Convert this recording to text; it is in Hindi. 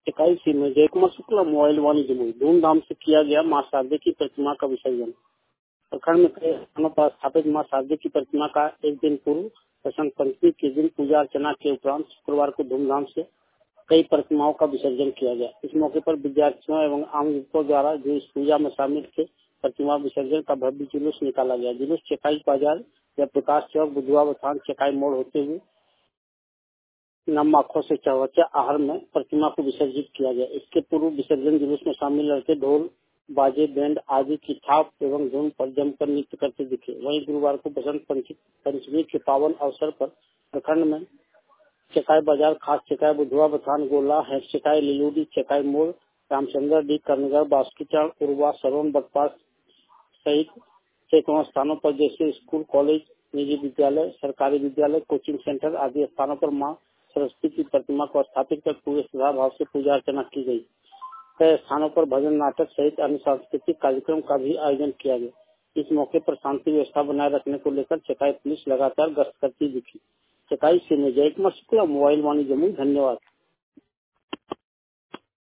चकाई सी में जयकुमार शुक्ला मोबाइल वाणिज्य में धूमधाम से किया गया मां शारदे की प्रतिमा का विसर्जन। प्रखंड में कई स्थानों पर स्थापित मां शारदे की प्रतिमा का एक दिन पूर्व बसंत पंचमी के दिन पूजा अर्चना के उपरांत शुक्रवार को धूमधाम से कई प्रतिमाओं का विसर्जन किया गया। इस मौके पर विद्यार्थियों एवं आम लोगों द्वारा जो इस पूजा में शामिल थे प्रतिमा विसर्जन का भव्य जुलूस निकाला गया। जुलूस चकाई बाजार या प्रकाश चौक बुधवा बथान चकाई मोड़ होते हुए नममाखों से चौवच्चा आहर में प्रतिमा को विसर्जित किया गया। इसके पूर्व विसर्जन जुलूस में शामिल लड़के ढोल बाजे बैंड आदि की थाप एवं धुन पर जमकर नृत्य करते दिखे। वहीं गुरुवार को बसंत पंचमी के पावन अवसर पर प्रखंड में चकाई बाजार, खास चकाई बुधवा बथान, गोला है चकाई लिलूडी, चकाई मोड़, रामचंद्र डी करनगर, बास्कीचार, उर्वा, सरवन बटपास सहित सैकड़ों स्थानों पर जैसे स्कूल, कॉलेज, निजी विद्यालय, सरकारी विद्यालय, कोचिंग सेंटर आदि स्थानों पर मां सरस्वती की प्रतिमा को स्थापित कर पूरे श्रद्धा भाव से पूजा अर्चना की गई। कई स्थानों पर भजन, नाटक सहित अन्य सांस्कृतिक कार्यक्रम का भी आयोजन किया गया। इस मौके पर शांति व्यवस्था बनाए रखने को लेकर चकाई पुलिस लगातार गश्त करती दिखी। चकाई से जयकुमार शुक्ला मोबाइल वाणिज्य में धन्यवाद।